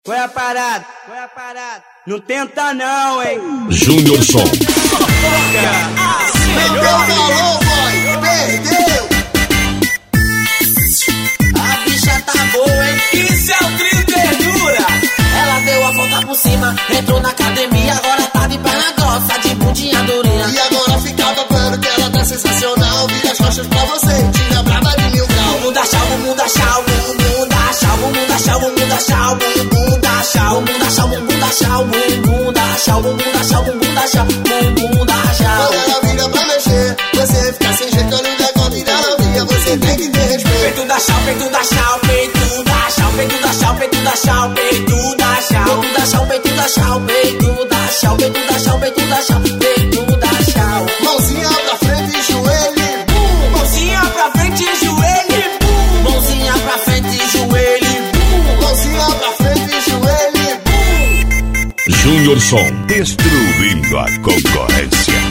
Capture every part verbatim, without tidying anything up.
Qual é a parada? Qual é a parada? Não tenta não, hein? Júnior Som. Não deu valor, boy, perdeu. A bicha tá boa, hein? Isso é o trio ternura. Ela deu a volta por cima, entrou na academia, agora tá de perna grossa, de bundinha durinha. E agora fica babando que ela tá sensacional. Vira as costas pra você, tira brava de mil grau. Bumbum da chau, bumbum da chau, bumbum da chau, bumbum da chau, bumbum da chau, bumbum da chau, bumbum da chau, bumbum da chau, bumbum da chau, bumbum da chau, bumbum da chau, bumbum da chau. Quando ela vira pra mexer, você fica sem jeito, no decote da novinha, você tem que ter respeito. Peito da chau, peito da chau, peito da chau, peito da chau, peito da chau, peito da chau, peito da chau, peito da chau, peito da chau, peito da chau, peito da chau, peito da chau. Mãozinha pra frente e joelho, bum. Mãozinha pra frente e joelho, bum. Mãozinha pra frente e joelho, bum. Mãozinha pra frente e joelho, bum. Júnior Som. Destruindo a concorrência.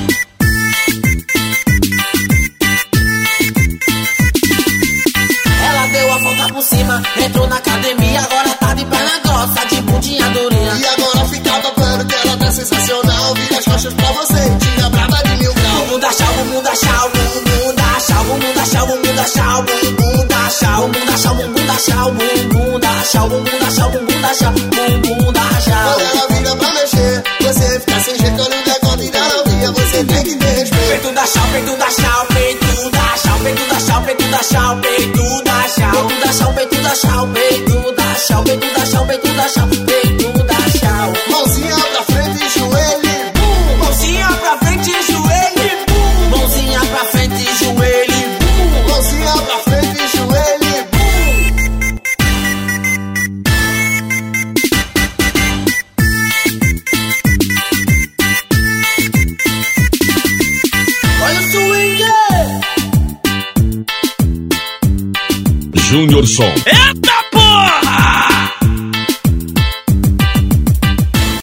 Ela deu a volta por cima, entrou na academia, agora tá de perna grossa, de bundinha durinha. E agora fica babando que ela tá sensacional. Vira as costas pra você, tira brava de mil grau. Bumbum da chau, bumbum da chau, bumbum da chau, bumbum da chau, bumbum da chau, bumbum da chau, bumbum da chau, bumbum da chau, bumbum da chau, bumbum da chau, bumbum da chau, bumbum da chau. Quando ela vira pra mexer, você fica sem jeito, no decote da novinha, você tem que ter respeito. Peito da chau, peito da chau, peito da chau, peito da chau, peito da chau, peito da chau, peito da chau, peito da chau, peito da chau, peito da chau, peito da chau, peito da chau. Mãozinha pra frente e joelho, bum. Mãozinha pra frente e joelho, bum. Mãozinha pra frente e joelho, bum. Mãozinha pra frente e joelho, bum. Olha o swing! Júnior Som. Eita porra!